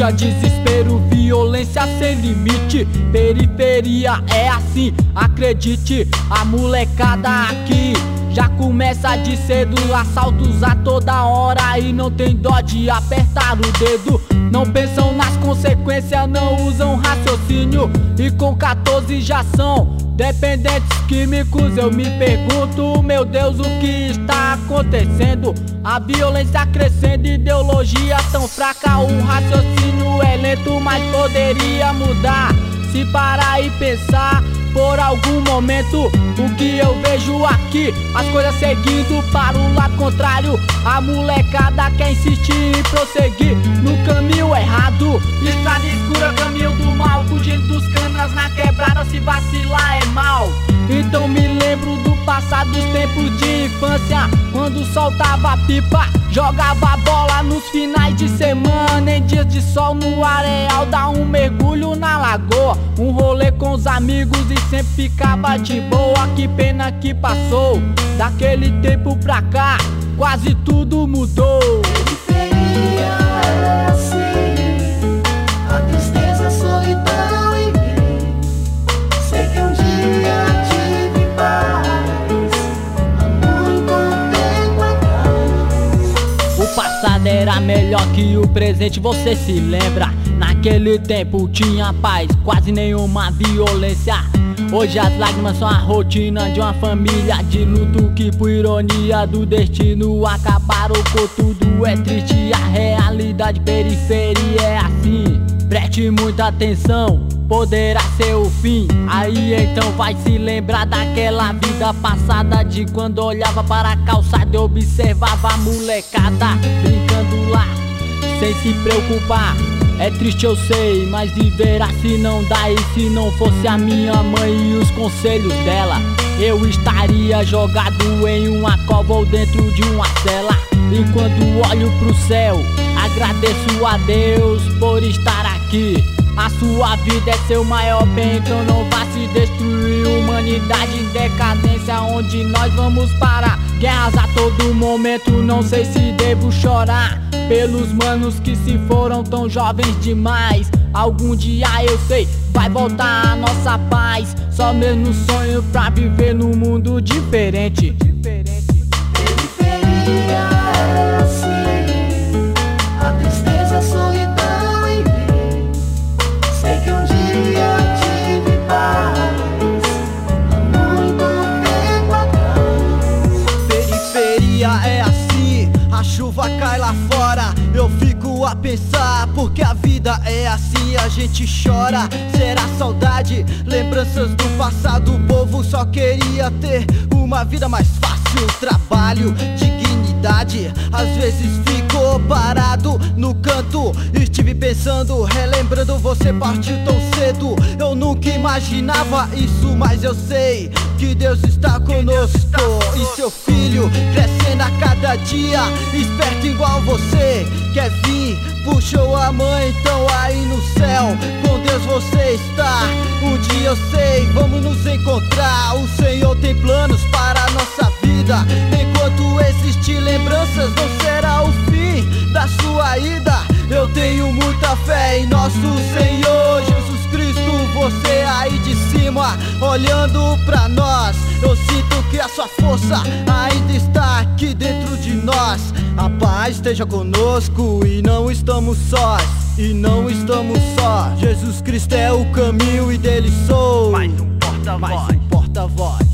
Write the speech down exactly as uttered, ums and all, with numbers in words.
Angústia, desespero, violência sem limite. Periferia é assim, acredite. A molecada aqui já começa de cedo, assaltos a toda hora e não tem dó de apertar o dedo. Não pensam nas consequências, não usam raciocínio e com quatorze já são dependentes químicos. Eu me pergunto, meu Deus, o que está acontecendo? A violência crescendo, ideologia tão fraca, o raciocínio é lento, mas poderia mudar. Se parar e pensar por algum momento, o que eu vejo aqui, as coisas seguindo para o lado contrário. A molecada quer insistir em prosseguir no caminho errado. Estrada escura, caminho do mal, fugindo dos canas na quebrada, se vacilar é mal. Então me lembro do passado, dos tempos de infância, quando soltava pipa, jogava bola nos finais de semana. Em dias de sol no areal, dar um mergulho na lagoa, um rolê com os amigos e sempre ficava de boa. Que pena que passou, daquele tempo pra cá quase tudo mudou. Periferia é assim, a tristeza, a solidão em mim. Sei que um dia tive paz, há muito tempo atrás. O passado era melhor que o presente, você se lembra? Naquele tempo tinha paz, quase nenhuma violência. Hoje as lágrimas são a rotina de uma família de luto que, por ironia do destino, acabaram com tudo. É triste, a realidade, periferia é assim. Preste muita atenção, poderá ser o fim. Aí então vai se lembrar daquela vida passada, de quando olhava para a calçada e observava a molecada brincando lá, sem se preocupar. É triste, eu sei, mas viver assim não dá. E se não fosse a minha mãe e os conselhos dela, eu estaria jogado em uma cova ou dentro de uma cela. E quando olho pro céu, agradeço a Deus por estar aqui. A sua vida é seu maior bem, então não vá se destruir. Humanidade em decadência, onde nós vamos parar? Guerras a todo momento, não sei se devo chorar pelos manos que se foram tão jovens demais. Algum dia eu sei, vai voltar a nossa paz. Só mesmo sonho pra viver num mundo diferente. Periferia é assim, a tristeza, a solidão em mim. Sei que um dia tive paz, há muito tempo atrás. Periferia é assim, a chuva cai lá fora, eu fico a pensar, porque a vida é assim, a gente chora. Será saudade, lembranças do passado, o povo só queria ter uma vida mais fácil, trabalho, dignidade. Às vezes ficou parado no canto, estive pensando, relembrando, você partiu tão cedo. Eu nunca imaginava isso, mas eu sei que Deus está conosco. E seu filho crescendo a cada dia, esperto igual você, quer vir, puxou a mãe, então aí no céu com Deus você está. Um dia eu sei, vamos nos encontrar. O Senhor tem planos para a nossa vida. Enquanto existir lembranças, não será o fim da sua ida. Eu tenho muita fé em nosso Senhor Jesus Cristo. Você aí de cima, olhando pra nós, eu sinto que a sua força ainda está aqui dentro de nós. A paz esteja conosco e não estamos sós, e não estamos só. Jesus Cristo é o caminho e dele sou Mais um porta-voz. Mais um porta-voz.